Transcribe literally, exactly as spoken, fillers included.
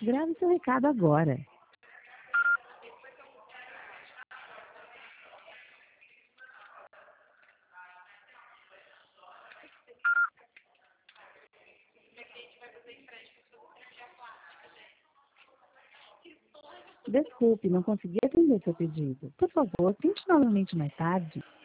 Grave seu recado agora. Desculpe, não consegui atender seu pedido. Por favor, tente novamente mais tarde.